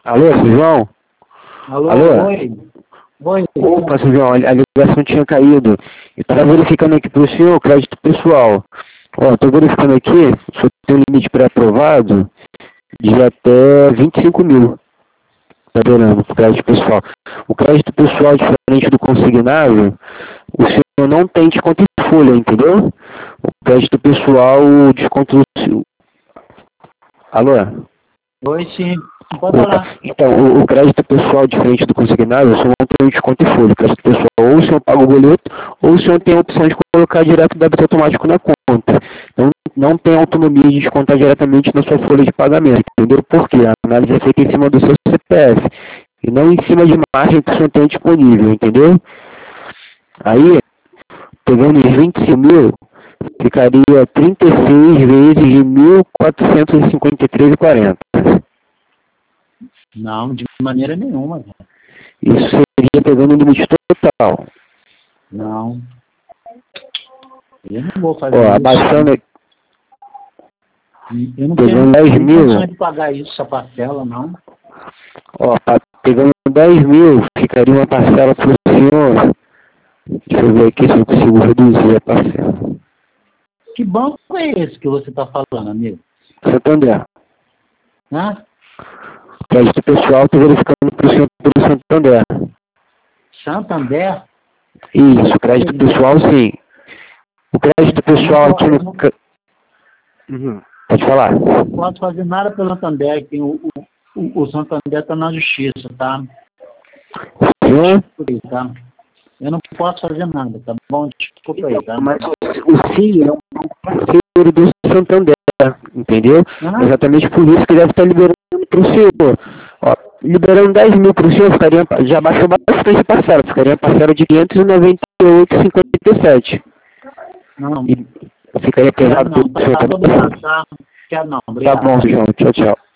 Alô, seu João? Alô, Alô? oi. Oi. Opa, seu João, a ligação tinha caído. Eu estava verificando aqui para o senhor o crédito pessoal. Ó, estou verificando aqui, o senhor tem um limite pré-aprovado de até 25 mil. Tá vendo? O crédito pessoal. O crédito pessoal, diferente do consignável, o senhor não tem desconto em folha, entendeu? O crédito pessoal, o desconto... Alô? Oi, sim. Pode falar. Então, o crédito pessoal, diferente do consignável, o senhor não tem desconto em folha. O crédito pessoal, ou o senhor paga o boleto, ou o senhor tem a opção de colocar direto o débito automático na conta. Não tem autonomia de descontar diretamente na sua folha de pagamento, entendeu? Por quê? A análise é feita em cima do seu CPF, e não em cima de margem que o senhor tem disponível, entendeu? Aí, pegando os 25 mil, ficaria 36 vezes de 1.453,40. Não, de maneira nenhuma. Isso seria pegando o limite total. Não. Eu não vou fazer Ó, isso. abaixando aqui, Eu não pegando tenho 10 mil, condições de pagar isso, essa parcela, não. ó, pegando 10 mil, ficaria uma parcela para o senhor. Deixa eu ver aqui se eu consigo reduzir a parcela. Que banco é esse que você está falando, amigo? Santander. Hã? Crédito pessoal, estou verificando para o senhor pelo Santander. Santander? Isso, crédito pessoal, sim. O crédito pessoal aqui no... Pode falar. Eu não posso fazer nada pelo Santander, que o Santander está na justiça, tá? Senhor? Tá? Eu não posso fazer nada, tá bom? Desculpa aí, tá? Mas o sim é um parceiro do Santander, entendeu? Exatamente por isso que deve estar liberando para o senhor. Ó, liberando 10 mil para o senhor, já baixou bastante a parcela, ficaria a parcela de 598,57. Não. E ficaria pesado Não, para o senhor tá, também. tá, não, obrigado. Tá bom, João. Tchau, tchau.